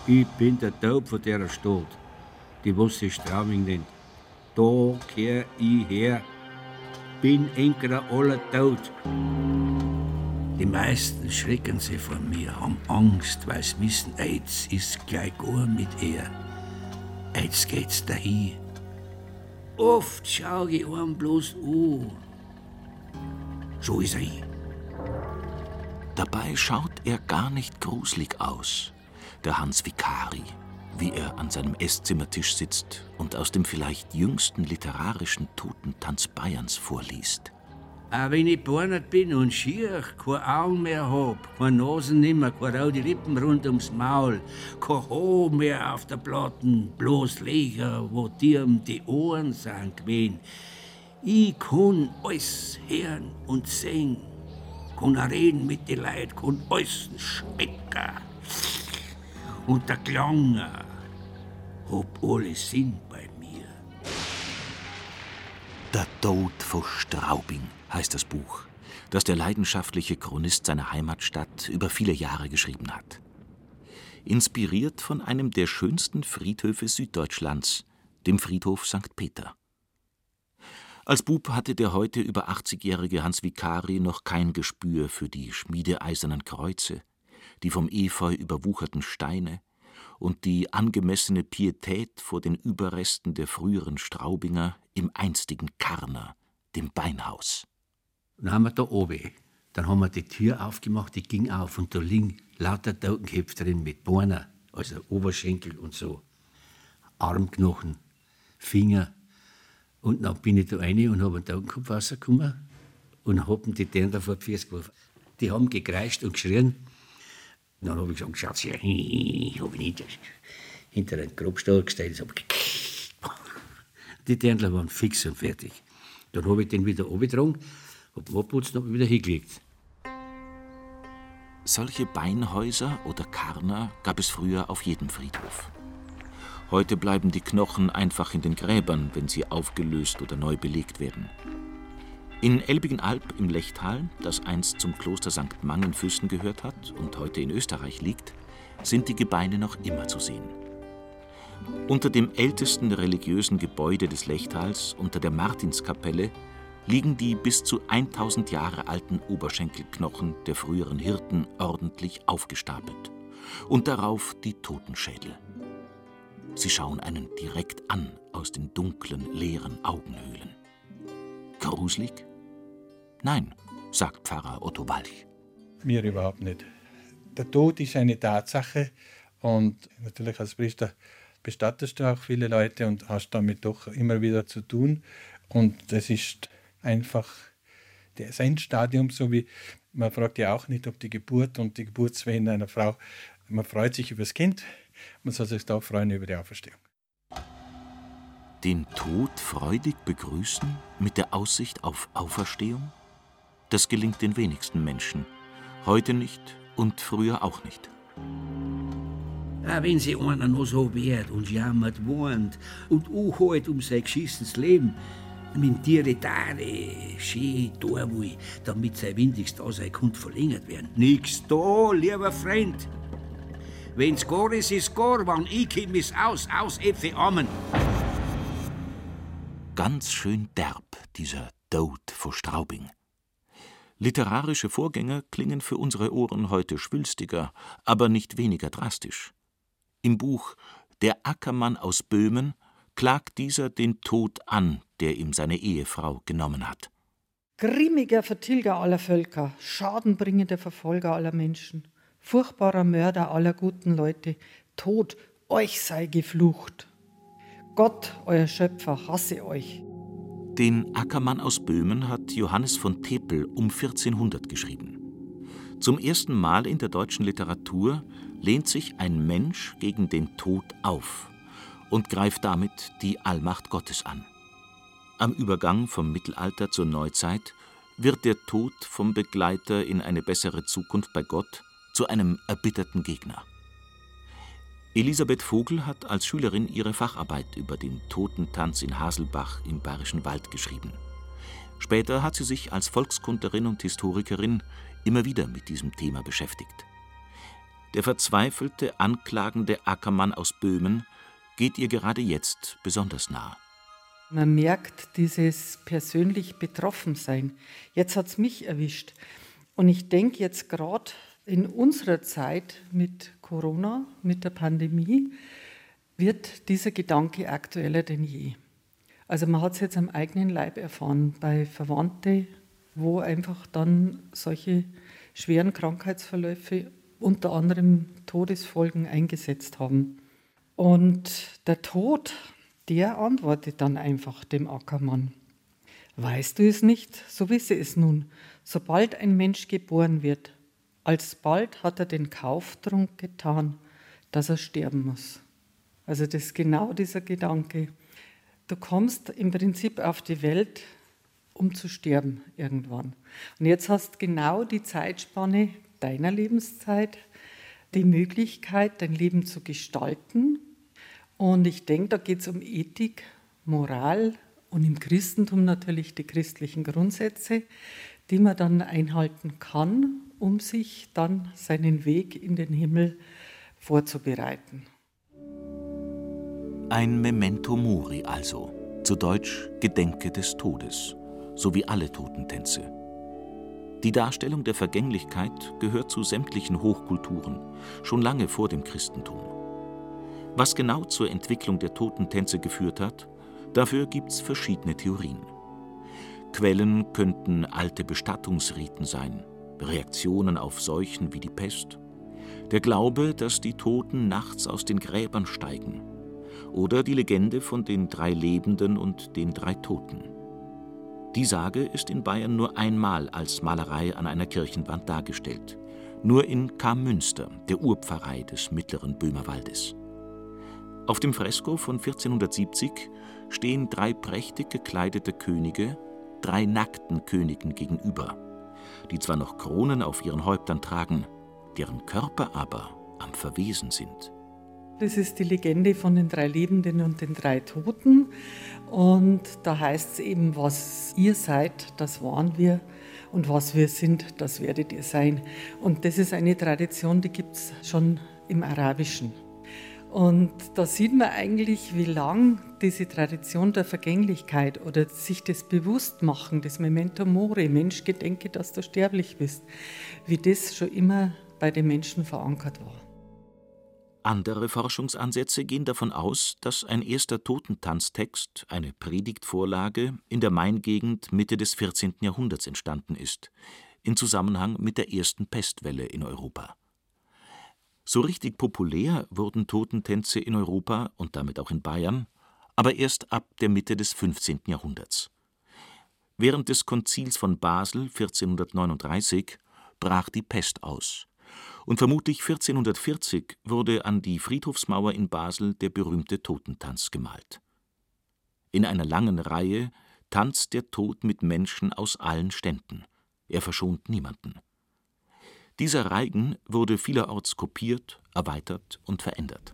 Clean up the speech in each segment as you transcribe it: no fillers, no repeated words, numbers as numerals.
Ich bin der Taub von der Stadt, die was sich Straubing nennt. Da kehr ich her, bin Enkerer aller tot. Die meisten schrecken sich vor mir, haben Angst, weil sie wissen, jetzt ist gleich gar mit ihr. Jetzt geht's dahin. Oft schau ich ihm bloß an. So ist er. Dabei schaut er gar nicht gruselig aus, der Hans Vicari, wie er an seinem Esszimmertisch sitzt und aus dem vielleicht jüngsten literarischen Totentanz Bayerns vorliest. Auch wenn ich behaart bin und schier, keine Augen mehr hab, keine Nasen nimmer, keine rote Lippen rund ums Maul, kein Haar mehr auf der Platten, bloß Löcher, wo dir die Ohren sind gewesen. Ich kann alles hören und sehen, kann auch reden mit den Leuten, kann alles schmecken. Und der Klang hab alles Sinn bei mir. Der Tod von Straubing heißt das Buch, das der leidenschaftliche Chronist seiner Heimatstadt über viele Jahre geschrieben hat. Inspiriert von einem der schönsten Friedhöfe Süddeutschlands, dem Friedhof St. Peter. Als Bub hatte der heute über 80-jährige Hans Vicari noch kein Gespür für die schmiedeeisernen Kreuze, die vom Efeu überwucherten Steine und die angemessene Pietät vor den Überresten der früheren Straubinger im einstigen Karner, dem Beinhaus. Dann haben wir da oben, dann haben wir die Tür aufgemacht, die ging auf und da liegen lauter Totenköpfe drin mit Beinen, also Oberschenkel und so, Armknochen, Finger. Und dann bin ich da rein und habe einen Totenkopf rausgekommen und habe die Dirndl vor die Füße geworfen. Die haben gekreischt und geschrien. Dann habe ich gesagt, schaut her, habe ich nicht hinter einen Grabstall gestellt. Die Dirndl waren fix und fertig. Dann habe ich den wieder runtergetragen, habe ihn abgeputzt und habe ihn wieder hingelegt. Solche Beinhäuser oder Karner gab es früher auf jedem Friedhof. Heute bleiben die Knochen einfach in den Gräbern, wenn sie aufgelöst oder neu belegt werden. In Elbigenalb im Lechtal, das einst zum Kloster St. Mang in Füssen gehört hat und heute in Österreich liegt, sind die Gebeine noch immer zu sehen. Unter dem ältesten religiösen Gebäude des Lechtals, unter der Martinskapelle, liegen die bis zu 1000 Jahre alten Oberschenkelknochen der früheren Hirten ordentlich aufgestapelt. Und darauf die Totenschädel. Sie schauen einen direkt an aus den dunklen, leeren Augenhöhlen. Gruselig? Nein, sagt Pfarrer Otto Walch. Mir überhaupt nicht. Der Tod ist eine Tatsache und natürlich als Priester bestattest du auch viele Leute und hast damit doch immer wieder zu tun. Und das ist einfach das Endstadium, so wie man fragt ja auch nicht, ob die Geburt und die Geburtswehen einer Frau, man freut sich über das Kind, man soll sich da freuen über die Auferstehung. Den Tod freudig begrüßen mit der Aussicht auf Auferstehung? Das gelingt den wenigsten Menschen. Heute nicht und früher auch nicht. Auch wenn sich einer noch so wehrt und jammert, warnt und anhält um sein geschissenes Leben, mit Tiere Tare schön tun will, damit sein windiges Dasein verlängert werden. Nix da, lieber Freund. Wenn's gar ist gar, wann ich komm, ist aus Äpfel Amen. Ganz schön derb, dieser Tod von Straubing. Literarische Vorgänger klingen für unsere Ohren heute schwülstiger, aber nicht weniger drastisch. Im Buch »Der Ackermann aus Böhmen« klagt dieser den Tod an, der ihm seine Ehefrau genommen hat. Grimmiger Vertilger aller Völker, schadenbringender Verfolger aller Menschen, furchtbarer Mörder aller guten Leute, Tod, euch sei geflucht. Gott, euer Schöpfer, hasse euch. Den Ackermann aus Böhmen hat Johannes von Tepel um 1400 geschrieben. Zum ersten Mal in der deutschen Literatur lehnt sich ein Mensch gegen den Tod auf und greift damit die Allmacht Gottes an. Am Übergang vom Mittelalter zur Neuzeit wird der Tod vom Begleiter in eine bessere Zukunft bei Gott zu einem erbitterten Gegner. Elisabeth Vogel hat als Schülerin ihre Facharbeit über den Totentanz in Haselbach im Bayerischen Wald geschrieben. Später hat sie sich als Volkskundlerin und Historikerin immer wieder mit diesem Thema beschäftigt. Der verzweifelte, anklagende Ackermann aus Böhmen geht ihr gerade jetzt besonders nah. Man merkt dieses persönlich Betroffensein. Jetzt hat es mich erwischt. Und ich denke jetzt gerade in unserer Zeit mit Corona, mit der Pandemie, wird dieser Gedanke aktueller denn je. Also man hat es jetzt am eigenen Leib erfahren, bei Verwandten, wo einfach dann solche schweren Krankheitsverläufe, unter anderem Todesfolgen, eingesetzt haben. Und der Tod, der antwortet dann einfach dem Ackermann. Weißt du es nicht, so wisse es nun. Sobald ein Mensch geboren wird, alsbald hat er den Kauftrunk getan, dass er sterben muss. Also das ist genau dieser Gedanke. Du kommst im Prinzip auf die Welt, um zu sterben irgendwann. Und jetzt hast du genau die Zeitspanne deiner Lebenszeit, die Möglichkeit, dein Leben zu gestalten. Und ich denke, da geht es um Ethik, Moral und im Christentum natürlich die christlichen Grundsätze, die man dann einhalten kann, um sich dann seinen Weg in den Himmel vorzubereiten. Ein Memento Mori also, zu Deutsch Gedenke des Todes, so wie alle Totentänze. Die Darstellung der Vergänglichkeit gehört zu sämtlichen Hochkulturen, schon lange vor dem Christentum. Was genau zur Entwicklung der Totentänze geführt hat, dafür gibt's verschiedene Theorien. Quellen könnten alte Bestattungsriten sein, Reaktionen auf Seuchen wie die Pest, der Glaube, dass die Toten nachts aus den Gräbern steigen, oder die Legende von den 3 Lebenden und den 3 Toten. Die Sage ist in Bayern nur einmal als Malerei an einer Kirchenwand dargestellt, nur in Kamünster, der Urpfarrei des mittleren Böhmerwaldes. Auf dem Fresko von 1470 stehen 3 prächtig gekleidete Könige 3 nackten Königen gegenüber, die zwar noch Kronen auf ihren Häuptern tragen, deren Körper aber am Verwesen sind. Das ist die Legende von den 3 Lebenden und den 3 Toten. Und da heißt es eben, was ihr seid, das waren wir. Und was wir sind, das werdet ihr sein. Und das ist eine Tradition, die gibt es schon im Arabischen. Und da sieht man eigentlich, wie lang diese Tradition der Vergänglichkeit oder sich das Bewusstmachen, das Memento Mori, Mensch, gedenke, dass du sterblich bist, wie das schon immer bei den Menschen verankert war. Andere Forschungsansätze gehen davon aus, dass ein erster Totentanztext, eine Predigtvorlage, in der Main-Gegend Mitte des 14. Jahrhunderts entstanden ist, in Zusammenhang mit der ersten Pestwelle in Europa. So richtig populär wurden Totentänze in Europa und damit auch in Bayern, aber erst ab der Mitte des 15. Jahrhunderts. Während des Konzils von Basel 1439 brach die Pest aus. Und vermutlich 1440 wurde an die Friedhofsmauer in Basel der berühmte Totentanz gemalt. In einer langen Reihe tanzt der Tod mit Menschen aus allen Ständen. Er verschont niemanden. Dieser Reigen wurde vielerorts kopiert, erweitert und verändert.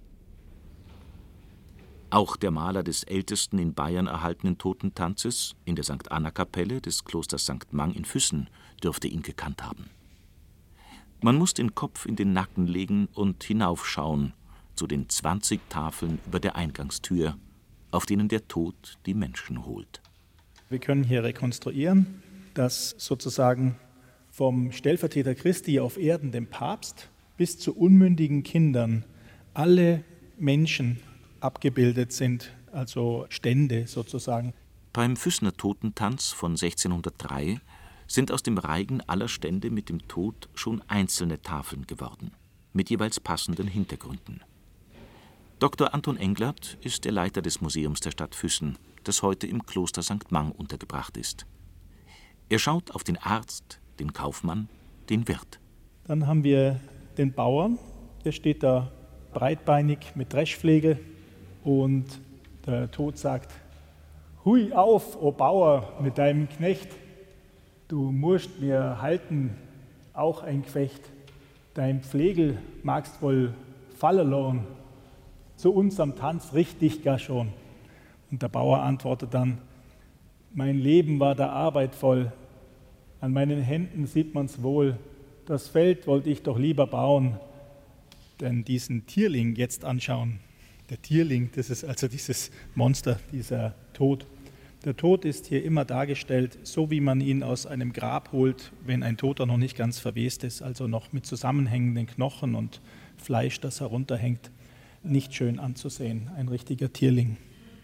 Auch der Maler des ältesten in Bayern erhaltenen Totentanzes in der St. Anna-Kapelle des Klosters St. Mang in Füssen dürfte ihn gekannt haben. Man muss den Kopf in den Nacken legen und hinaufschauen zu den 20 Tafeln über der Eingangstür, auf denen der Tod die Menschen holt. Wir können hier rekonstruieren, dass sozusagen vom Stellvertreter Christi auf Erden, dem Papst, bis zu unmündigen Kindern alle Menschen abgebildet sind, also Stände sozusagen. Beim Füssener Totentanz von 1603 sind aus dem Reigen aller Stände mit dem Tod schon einzelne Tafeln geworden, mit jeweils passenden Hintergründen. Dr. Anton Englert ist der Leiter des Museums der Stadt Füssen, das heute im Kloster St. Mang untergebracht ist. Er schaut auf den Arzt, den Kaufmann, den Wirt. Dann haben wir den Bauern, der steht da breitbeinig mit Dreschflegel und der Tod sagt: Hui auf, o Bauer, mit deinem Knecht, du musst mir halten, auch ein Gefecht. Dein Pflegel magst wohl fallen lassen, zu unserem Tanz richtig gar schon. Und der Bauer antwortet dann: Mein Leben war der Arbeit voll, an meinen Händen sieht man's wohl, das Feld wollte ich doch lieber bauen. denn diesen Tierling jetzt anschauen. Der Tierling, das ist also dieses Monster, dieser Tod. Der Tod ist hier immer dargestellt, so wie man ihn aus einem Grab holt, wenn ein Toter noch nicht ganz verwest ist, also noch mit zusammenhängenden Knochen und Fleisch, das herunterhängt. Nicht schön anzusehen, ein richtiger Tierling.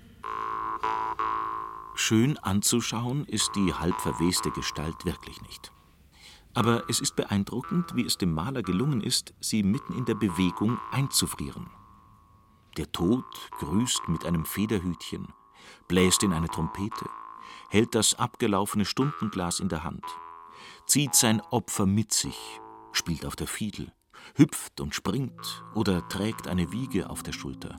Schön anzuschauen ist die halb verweste Gestalt wirklich nicht. Aber es ist beeindruckend, wie es dem Maler gelungen ist, sie mitten in der Bewegung einzufrieren. Der Tod grüßt mit einem Federhütchen, bläst in eine Trompete, hält das abgelaufene Stundenglas in der Hand, zieht sein Opfer mit sich, spielt auf der Fiedel, hüpft und springt oder trägt eine Wiege auf der Schulter.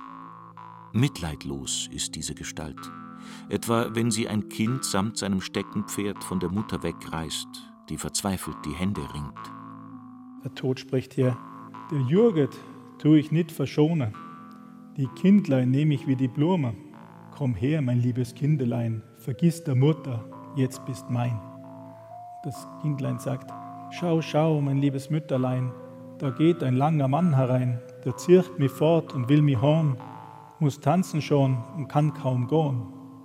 Mitleidlos ist diese Gestalt, etwa wenn sie ein Kind samt seinem Steckenpferd von der Mutter wegreißt, die verzweifelt die Hände ringt. Der Tod spricht hier: Der Jürget tu ich nicht verschonen, die Kindlein nehm ich wie die Blume. Komm her, mein liebes Kindelein, vergiss der Mutter, jetzt bist mein. Das Kindlein sagt: Schau, schau, mein liebes Mütterlein, da geht ein langer Mann herein, der zircht mich fort und will mich hauen, muss tanzen schon und kann kaum gehen.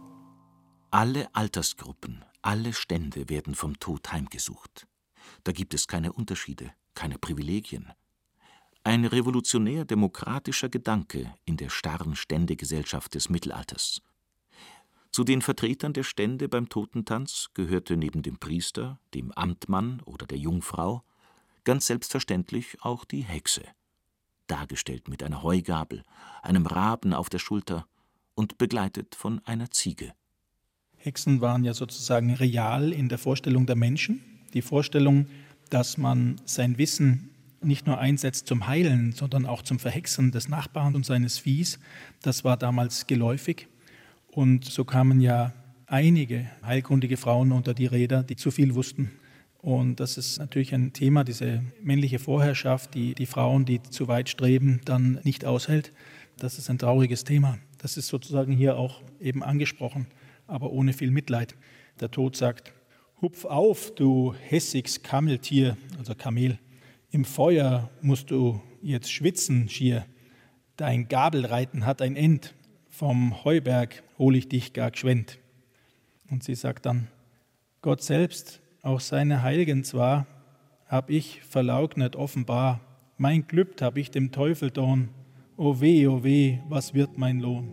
Alle Altersgruppen, alle Stände werden vom Tod heimgesucht. Da gibt es keine Unterschiede, keine Privilegien. Ein revolutionär-demokratischer Gedanke in der starren Ständegesellschaft des Mittelalters. Zu den Vertretern der Stände beim Totentanz gehörte neben dem Priester, dem Amtmann oder der Jungfrau ganz selbstverständlich auch die Hexe, dargestellt mit einer Heugabel, einem Raben auf der Schulter und begleitet von einer Ziege. Hexen waren ja sozusagen real in der Vorstellung der Menschen. Die Vorstellung, dass man sein Wissen nicht nur einsetzt zum Heilen, sondern auch zum Verhexen des Nachbarn und seines Viehs, das war damals geläufig. Und so kamen ja einige heilkundige Frauen unter die Räder, die zu viel wussten. Und das ist natürlich ein Thema, diese männliche Vorherrschaft, die die Frauen, die zu weit streben, dann nicht aushält. Das ist ein trauriges Thema. Das ist sozusagen hier auch eben angesprochen, aber ohne viel Mitleid. Der Tod sagt: Hupf auf, du hässiges Kameltier, also Kamel. Im Feuer musst du jetzt schwitzen schier. Dein Gabelreiten hat ein End. Vom Heuberg hol ich dich gar geschwind. Und sie sagt dann: Gott selbst, auch seine Heiligen zwar, hab ich verleugnet offenbar. Mein Glübt hab ich dem Teufel don. O weh, was wird mein Lohn?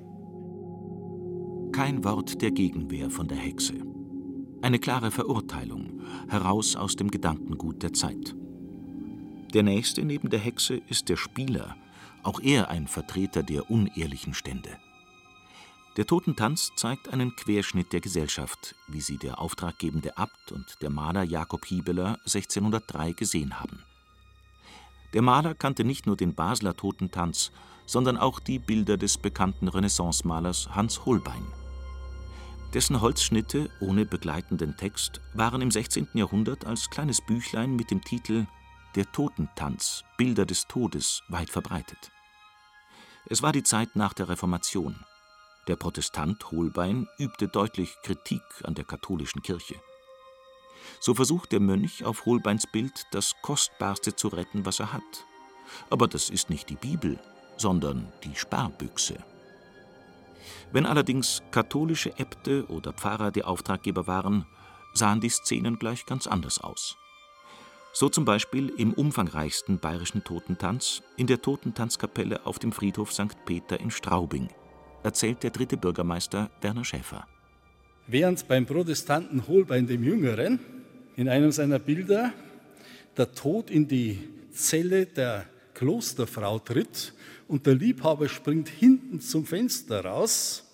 Kein Wort der Gegenwehr von der Hexe. Eine klare Verurteilung, heraus aus dem Gedankengut der Zeit. Der Nächste neben der Hexe ist der Spieler, auch er ein Vertreter der unehrlichen Stände. Der Totentanz zeigt einen Querschnitt der Gesellschaft, wie sie der auftraggebende Abt und der Maler Jakob Hiebeler 1603 gesehen haben. Der Maler kannte nicht nur den Basler Totentanz, sondern auch die Bilder des bekannten Renaissancemalers Hans Holbein. Dessen Holzschnitte ohne begleitenden Text waren im 16. Jahrhundert als kleines Büchlein mit dem Titel »Der Totentanz, Bilder des Todes« weit verbreitet. Es war die Zeit nach der Reformation. Der Protestant Holbein übte deutlich Kritik an der katholischen Kirche. So versucht der Mönch auf Holbeins Bild das Kostbarste zu retten, was er hat. Aber das ist nicht die Bibel, sondern die Sparbüchse. Wenn allerdings katholische Äbte oder Pfarrer die Auftraggeber waren, sahen die Szenen gleich ganz anders aus. So zum Beispiel im umfangreichsten bayerischen Totentanz in der Totentanzkapelle auf dem Friedhof St. Peter in Straubing, erzählt der 3. Bürgermeister Werner Schäfer. Während beim Protestanten Holbein dem Jüngeren in einem seiner Bilder der Tod in die Zelle der Klosterfrau tritt und der Liebhaber springt hinten zum Fenster raus,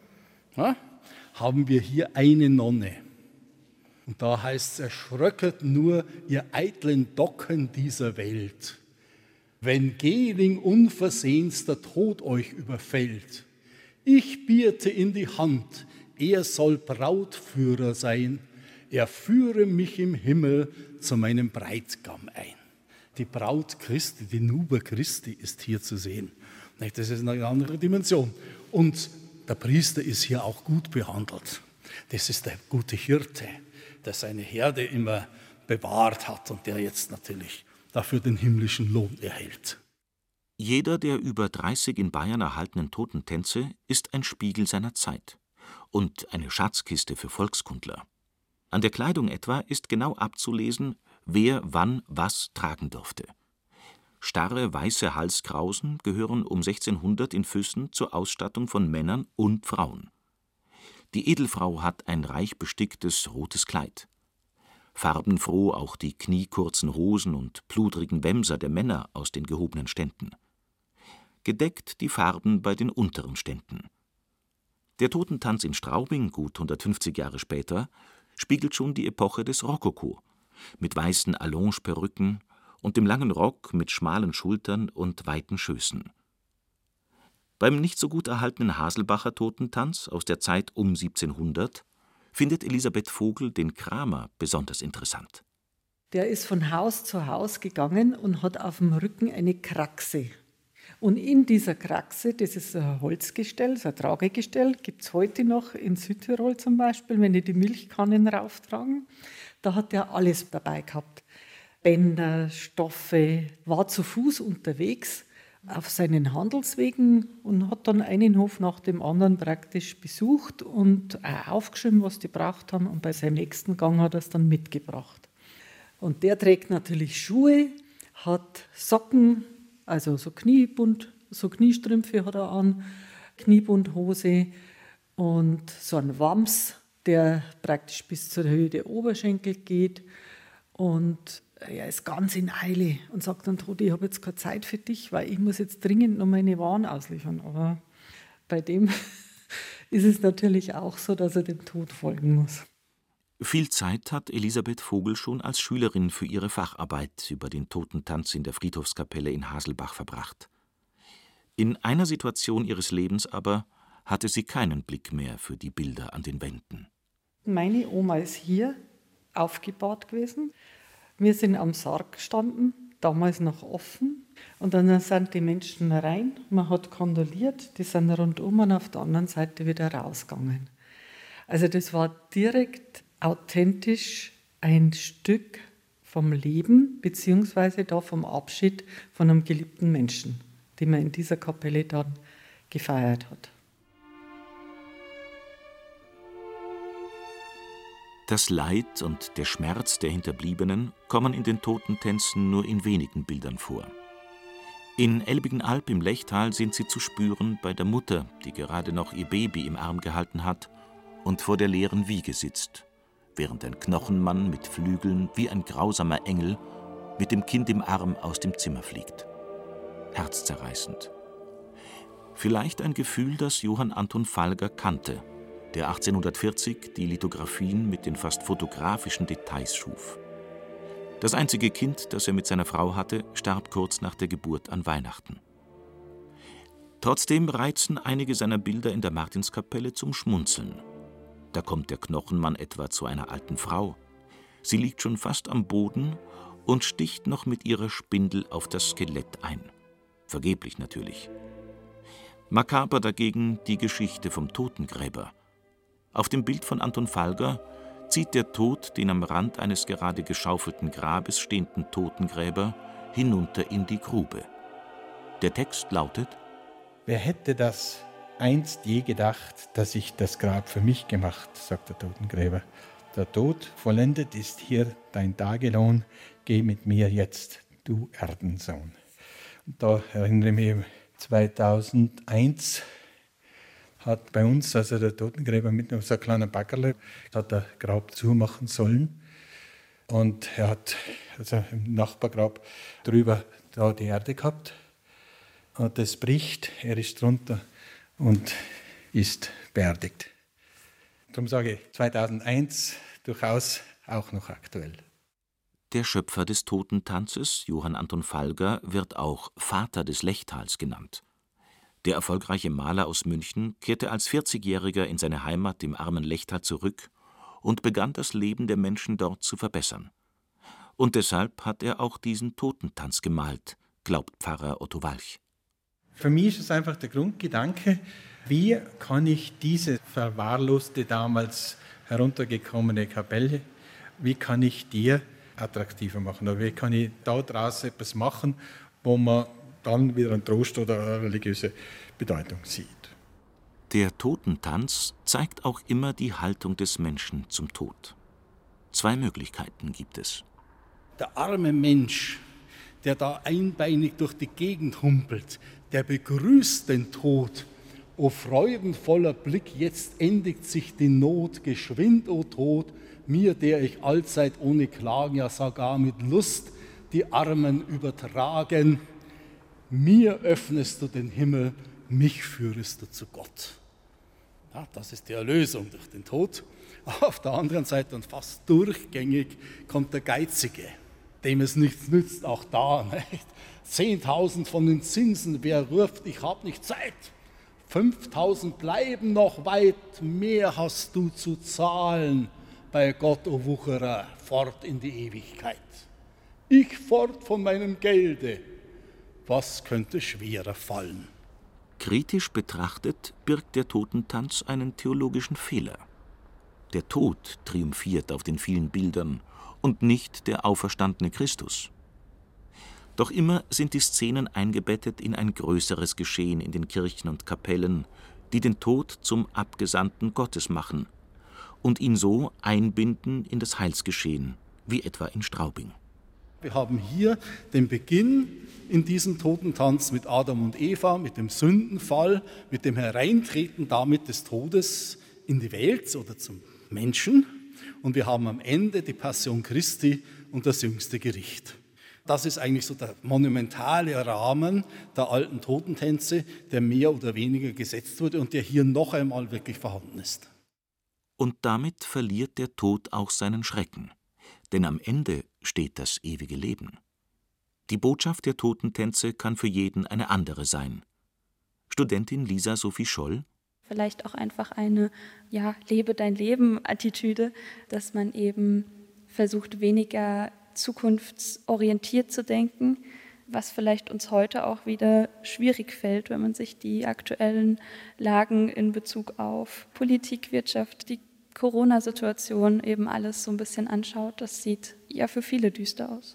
haben wir hier eine Nonne. Und da heißt es: Erschröcket nur, ihr eitlen Docken dieser Welt, wenn Gehling unversehens der Tod euch überfällt. Ich biete in die Hand, er soll Brautführer sein, er führe mich im Himmel zu meinem Bräutigam ein. Die Braut Christi, die Nuba Christi ist hier zu sehen. Das ist eine andere Dimension. Und der Priester ist hier auch gut behandelt. Das ist der gute Hirte, der seine Herde immer bewahrt hat und der jetzt natürlich dafür den himmlischen Lohn erhält. Jeder der über 30 in Bayern erhaltenen Totentänze ist ein Spiegel seiner Zeit und eine Schatzkiste für Volkskundler. An der Kleidung etwa ist genau abzulesen, wer wann was tragen durfte. Starre weiße Halskrausen gehören um 1600 in Füssen zur Ausstattung von Männern und Frauen. Die Edelfrau hat ein reich besticktes rotes Kleid. Farbenfroh auch die kniekurzen Hosen und pludrigen Wämser der Männer aus den gehobenen Ständen. Gedeckt die Farben bei den unteren Ständen. Der Totentanz in Straubing, gut 150 Jahre später, spiegelt schon die Epoche des Rokoko, mit weißen Allonge-Perücken und dem langen Rock mit schmalen Schultern und weiten Schößen. Beim nicht so gut erhaltenen Haselbacher Totentanz aus der Zeit um 1700 findet Elisabeth Vogel den Kramer besonders interessant. Der ist von Haus zu Haus gegangen und hat auf dem Rücken eine Kraxe. Und in dieser Kraxe, das ist ein Holzgestell, so ein Tragegestell, gibt es heute noch in Südtirol zum Beispiel, wenn die Milchkannen rauftragen, da hat er alles dabei gehabt. Bänder, Stoffe, war zu Fuß unterwegs auf seinen Handelswegen und hat dann einen Hof nach dem anderen praktisch besucht und auch aufgeschrieben, was die braucht haben. Und bei seinem nächsten Gang hat er es dann mitgebracht. Und der trägt natürlich Schuhe, hat Socken, also so Kniebund, so Kniestrümpfe hat er an, Kniebundhose und so einen Wams, der praktisch bis zur Höhe der Oberschenkel geht. Und er ist ganz in Eile und sagt dann, Todi, ich habe jetzt keine Zeit für dich, weil ich muss jetzt dringend noch meine Waren ausliefern. Aber bei dem ist es natürlich auch so, dass er dem Tod folgen muss. Viel Zeit hat Elisabeth Vogel schon als Schülerin für ihre Facharbeit über den Totentanz in der Friedhofskapelle in Haselbach verbracht. In einer Situation ihres Lebens aber hatte sie keinen Blick mehr für die Bilder an den Wänden. Meine Oma ist hier aufgebahrt gewesen. Wir sind am Sarg gestanden, damals noch offen. Und dann sind die Menschen rein, man hat kondoliert, die sind rundum und auf der anderen Seite wieder rausgegangen. Also das war direkt authentisch ein Stück vom Leben, beziehungsweise da vom Abschied von einem geliebten Menschen, den man in dieser Kapelle dann gefeiert hat. Das Leid und der Schmerz der Hinterbliebenen kommen in den Totentänzen nur in wenigen Bildern vor. In Elbigenalb im Lechtal sind sie zu spüren bei der Mutter, die gerade noch ihr Baby im Arm gehalten hat und vor der leeren Wiege sitzt, während ein Knochenmann mit Flügeln wie ein grausamer Engel mit dem Kind im Arm aus dem Zimmer fliegt. Herzzerreißend. Vielleicht ein Gefühl, das Johann Anton Falger kannte, der 1840 die Lithografien mit den fast fotografischen Details schuf. Das einzige Kind, das er mit seiner Frau hatte, starb kurz nach der Geburt an Weihnachten. Trotzdem reizen einige seiner Bilder in der Martinskapelle zum Schmunzeln. Da kommt der Knochenmann etwa zu einer alten Frau. Sie liegt schon fast am Boden und sticht noch mit ihrer Spindel auf das Skelett ein. Vergeblich natürlich. Makaber dagegen die Geschichte vom Totengräber. Auf dem Bild von Anton Falger zieht der Tod den am Rand eines gerade geschaufelten Grabes stehenden Totengräber hinunter in die Grube. Der Text lautet: Wer hätte das einst je gedacht, dass ich das Grab für mich gemacht, sagt der Totengräber. Der Tod vollendet ist hier dein Tagelohn, geh mit mir jetzt, du Erdensohn. Und da erinnere ich mich, 2001 hat bei uns, also der Totengräber mit so einem kleinen Backerle, hat er Grab zumachen sollen. Und er hat also im Nachbargrab drüber da die Erde gehabt. Und das bricht, er ist drunter und ist beerdigt. Darum sage ich 2001 durchaus auch noch aktuell. Der Schöpfer des Totentanzes, Johann Anton Falger, wird auch Vater des Lechtals genannt. Der erfolgreiche Maler aus München kehrte als 40-Jähriger in seine Heimat im armen Lechtal zurück und begann das Leben der Menschen dort zu verbessern. Und deshalb hat er auch diesen Totentanz gemalt, glaubt Pfarrer Otto Walch. Für mich ist es einfach der Grundgedanke, wie kann ich diese verwahrloste, damals heruntergekommene Kapelle, wie kann ich die attraktiver machen? Oder wie kann ich da draußen etwas machen, wo man dann wieder einen Trost oder eine religiöse Bedeutung sieht. Der Totentanz zeigt auch immer die Haltung des Menschen zum Tod. 2 Möglichkeiten gibt es. Der arme Mensch, der da einbeinig durch die Gegend humpelt, der begrüßt den Tod. O freudenvoller Blick, jetzt endigt sich die Not, geschwind, o Tod, mir, der ich allzeit ohne Klagen, ja sogar mit Lust die Armen übertragen. Mir öffnest du den Himmel, mich führest du zu Gott. Ja, das ist die Erlösung durch den Tod. Auf der anderen Seite und fast durchgängig kommt der Geizige, dem es nichts nützt, auch da. Nicht? 10.000 von den Zinsen, wer ruft, ich hab nicht Zeit. 5.000 bleiben noch weit, mehr hast du zu zahlen. Bei Gott, o Wucherer, fort in die Ewigkeit. Ich fort von meinem Gelde, was könnte schwerer fallen? Kritisch betrachtet birgt der Totentanz einen theologischen Fehler. Der Tod triumphiert auf den vielen Bildern und nicht der auferstandene Christus. Doch immer sind die Szenen eingebettet in ein größeres Geschehen in den Kirchen und Kapellen, die den Tod zum Abgesandten Gottes machen und ihn so einbinden in das Heilsgeschehen, wie etwa in Straubing. Wir haben hier den Beginn in diesem Totentanz mit Adam und Eva, mit dem Sündenfall, mit dem Hereintreten damit des Todes in die Welt oder zum Menschen. Und wir haben am Ende die Passion Christi und das jüngste Gericht. Das ist eigentlich so der monumentale Rahmen der alten Totentänze, der mehr oder weniger gesetzt wurde und der hier noch einmal wirklich vorhanden ist. Und damit verliert der Tod auch seinen Schrecken. Denn am Ende steht das ewige Leben. Die Botschaft der Totentänze kann für jeden eine andere sein. Studentin Lisa Sophie Scholl: Vielleicht auch einfach eine Lebe dein Leben-Attitüde, dass man eben versucht, weniger zukunftsorientiert zu denken, was vielleicht uns heute auch wieder schwierig fällt, wenn man sich die aktuellen Lagen in Bezug auf Politik, Wirtschaft, die Corona-Situation eben alles so ein bisschen anschaut. Das sieht ja für viele düster aus.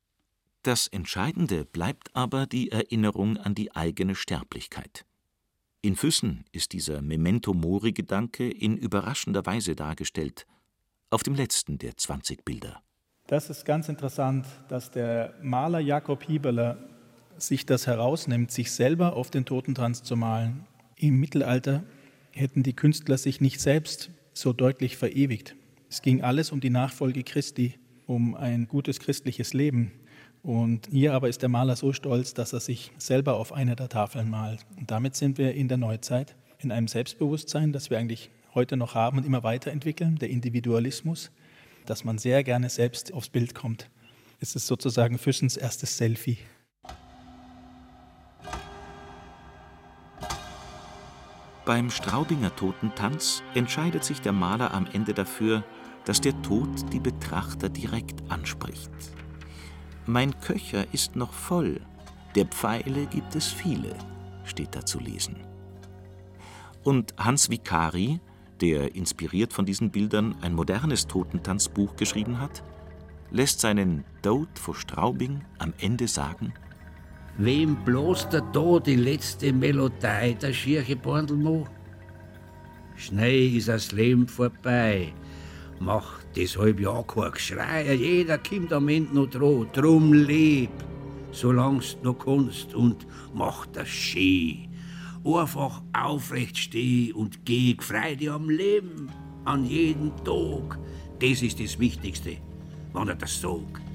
Das Entscheidende bleibt aber die Erinnerung an die eigene Sterblichkeit. In Füssen ist dieser Memento-Mori-Gedanke in überraschender Weise dargestellt, auf dem letzten der 20 Bilder. Das ist ganz interessant, dass der Maler Jakob Hieberler sich das herausnimmt, sich selber auf den Totentanz zu malen. Im Mittelalter hätten die Künstler sich nicht selbst so deutlich verewigt. Es ging alles um die Nachfolge Christi, um ein gutes christliches Leben. Und hier aber ist der Maler so stolz, dass er sich selber auf eine der Tafeln malt. Und damit sind wir in der Neuzeit, in einem Selbstbewusstsein, das wir eigentlich heute noch haben und immer weiterentwickeln, der Individualismus, dass man sehr gerne selbst aufs Bild kommt. Es ist sozusagen Füssens erstes Selfie. Beim Straubinger Totentanz entscheidet sich der Maler am Ende dafür, dass der Tod die Betrachter direkt anspricht. »Mein Köcher ist noch voll, der Pfeile gibt es viele«, steht da zu lesen. Und Hans Vicari, der inspiriert von diesen Bildern ein modernes Totentanzbuch geschrieben hat, lässt seinen Tod vor Straubing am Ende sagen: Wem bloß der Tod die letzte Melodie der schiere Bordel mo? Schnell ist das Leben vorbei. Mach deshalb ja kein Geschrei, jeder kommt am Ende noch dran. Drum leb, solang's noch kannst, und mach das schön. Einfach aufrecht steh und geh Freude am Leben, an jeden Tag. Das ist das Wichtigste, wenn er das sagt.